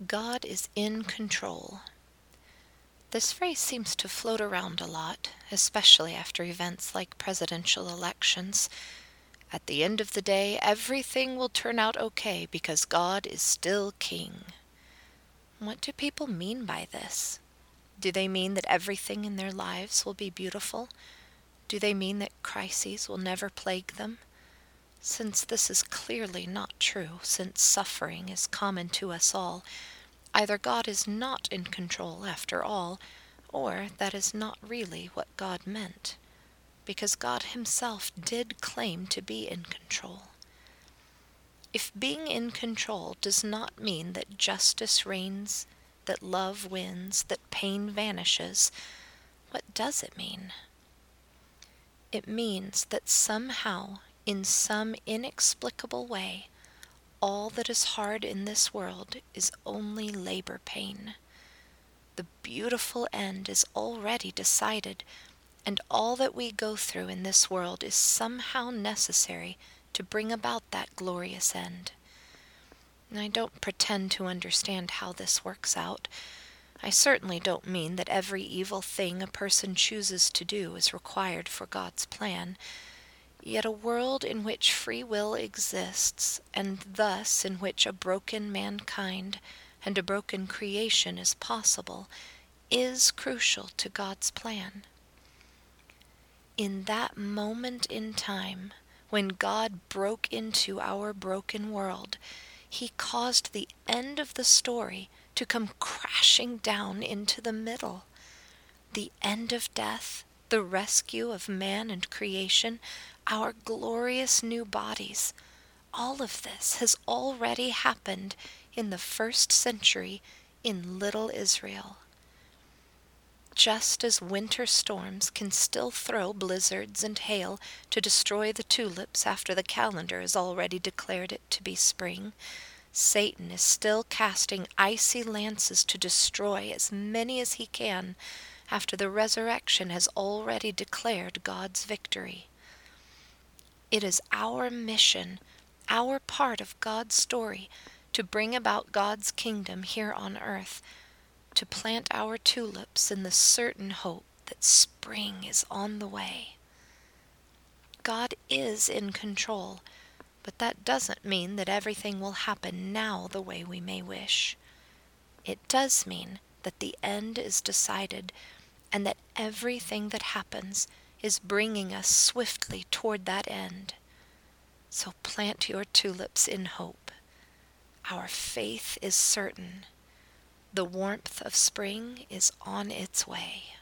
God is in control. This phrase seems to float around a lot, especially after events like presidential elections. At the end of the day, everything will turn out okay because God is still king. What do people mean by this? Do they mean that everything in their lives will be beautiful? Do they mean that crises will never plague them? Since this is clearly not true, since suffering is common to us all, either God is not in control after all, or that is not really what God meant, because God himself did claim to be in control. If being in control does not mean that justice reigns, that love wins, that pain vanishes, what does it mean? It means that somehow, in some inexplicable way, all that is hard in this world is only labor pain. The beautiful end is already decided, and all that we go through in this world is somehow necessary to bring about that glorious end. I don't pretend to understand how this works out. I certainly don't mean that every evil thing a person chooses to do is required for God's plan. Yet a world in which free will exists, and thus in which a broken mankind and a broken creation is possible, is crucial to God's plan. In that moment in time, when God broke into our broken world, he caused the end of the story to come crashing down into the middle. The end of death, the rescue of man and creation, our glorious new bodies, all of this has already happened in the first century in little Israel. Just as winter storms can still throw blizzards and hail to destroy the tulips after the calendar has already declared it to be spring, Satan is still casting icy lances to destroy as many as he can after the resurrection has already declared God's victory. It is our mission, our part of God's story, to bring about God's kingdom here on earth, to plant our tulips in the certain hope that spring is on the way. God is in control, but that doesn't mean that everything will happen now the way we may wish. It does mean that the end is decided, and that everything that happens is bringing us swiftly toward that end. So plant your tulips in hope. Our faith is certain. The warmth of spring is on its way.